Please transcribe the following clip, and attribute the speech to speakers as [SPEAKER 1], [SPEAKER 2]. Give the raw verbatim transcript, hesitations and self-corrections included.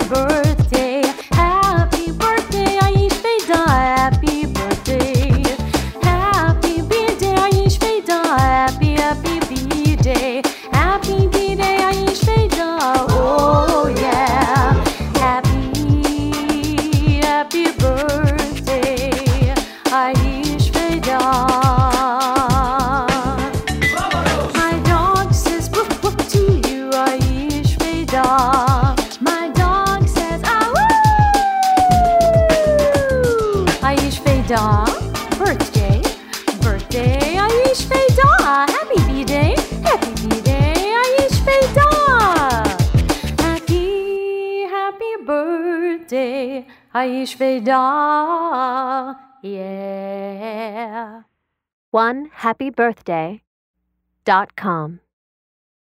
[SPEAKER 1] birthday, happy birthday, Aish Feida, happy birthday. Happy birthday, Aish Feida, happy, happy birthday. Happy birthday, Aish Feida, oh yeah. Happy, happy birthday, Aish Feida. My dog says woof woof to you, Aish Feida. My dog says ah woo. Aish Feida, birthday, birthday, Aish Feida. Happy birthday, happy birthday, Aish Feida. Happy, happy birthday, Aish Feida. Yeah.
[SPEAKER 2] one happy birthday dot com